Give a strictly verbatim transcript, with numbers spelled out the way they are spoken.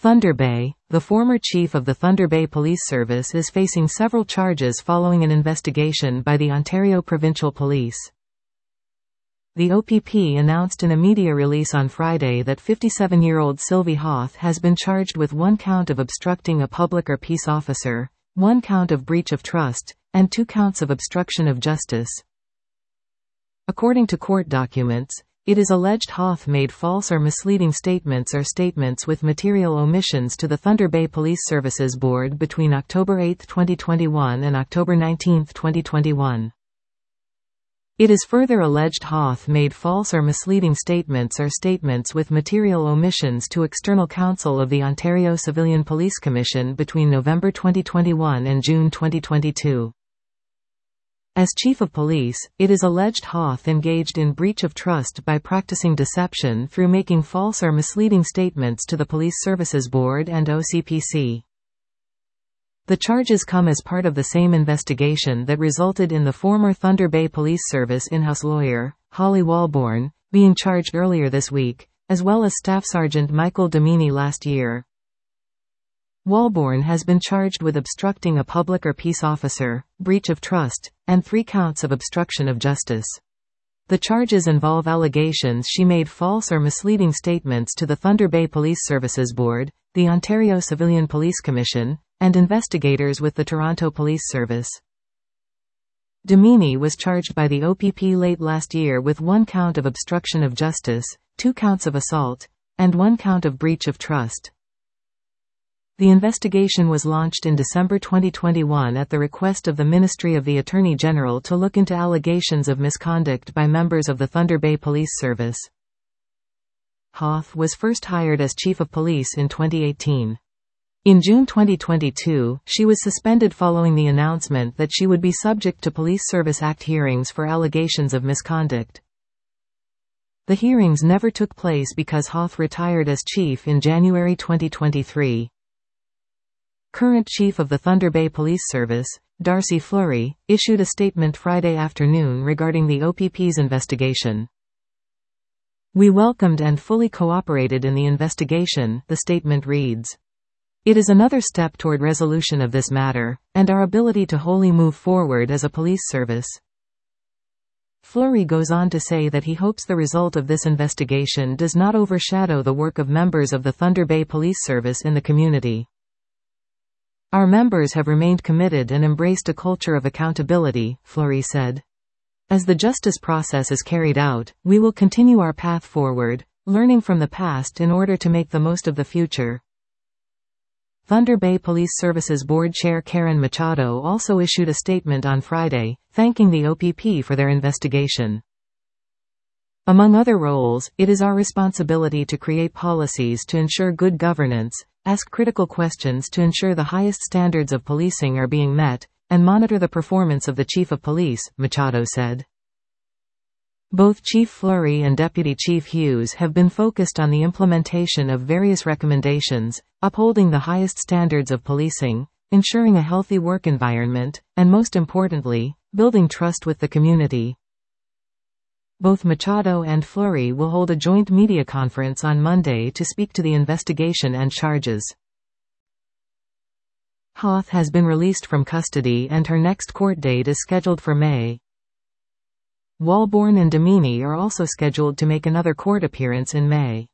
Thunder Bay. The former chief of the Thunder Bay Police Service is facing several charges following an investigation by the Ontario Provincial Police. The O P P announced in a media release on Friday that fifty-seven-year-old Sylvie Hoth has been charged with one count of obstructing a public or peace officer, one count of breach of trust, and two counts of obstruction of justice. According to court documents, it is alleged Hoth made false or misleading statements or statements with material omissions to the Thunder Bay Police Services Board between October eighth twenty twenty-one and October nineteenth twenty twenty-one. It is further alleged Hoth made false or misleading statements or statements with material omissions to external counsel of the Ontario Civilian Police Commission between November twenty twenty-one and June twenty twenty-two. As Chief of Police, it is alleged Hoth engaged in breach of trust by practicing deception through making false or misleading statements to the Police Services Board and O C P C. The charges come as part of the same investigation that resulted in the former Thunder Bay Police Service in-house lawyer, Holly Walborn, being charged earlier this week, as well as Staff Sergeant Michael Domini last year. Walborn has been charged with obstructing a public or peace officer, breach of trust, and three counts of obstruction of justice. The charges involve allegations she made false or misleading statements to the Thunder Bay Police Services Board, the Ontario Civilian Police Commission, and investigators with the Toronto Police Service. Domini was charged by the O P P late last year with one count of obstruction of justice, two counts of assault, and one count of breach of trust. The investigation was launched in December twenty twenty-one at the request of the Ministry of the Attorney General to look into allegations of misconduct by members of the Thunder Bay Police Service. Hoth was first hired as Chief of Police in twenty eighteen. In June twenty twenty-two, she was suspended following the announcement that she would be subject to Police Service Act hearings for allegations of misconduct. The hearings never took place because Hoth retired as chief in January twenty twenty-three. Current Chief of the Thunder Bay Police Service, Darcy Fleury, issued a statement Friday afternoon regarding the O P P's investigation. "We welcomed and fully cooperated in the investigation," the statement reads. "It is another step toward resolution of this matter, and our ability to wholly move forward as a police service." Fleury goes on to say that he hopes the result of this investigation does not overshadow the work of members of the Thunder Bay Police Service in the community. "Our members have remained committed and embraced a culture of accountability," Fleury said. "As the justice process is carried out, we will continue our path forward, learning from the past in order to make the most of the future." Thunder Bay Police Services Board Chair Karen Machado also issued a statement on Friday, thanking the O P P for their investigation. "Among other roles, it is our responsibility to create policies to ensure good governance, ask critical questions to ensure the highest standards of policing are being met, and monitor the performance of the Chief of Police," Machado said. Both Chief Fleury and Deputy Chief Hughes have been focused on the implementation of various recommendations, upholding the highest standards of policing, ensuring a healthy work environment, and most importantly, building trust with the community. Both Machado and Fleury will hold a joint media conference on Monday to speak to the investigation and charges. Hoth has been released from custody and her next court date is scheduled for May. Walborn and Domini are also scheduled to make another court appearance in May.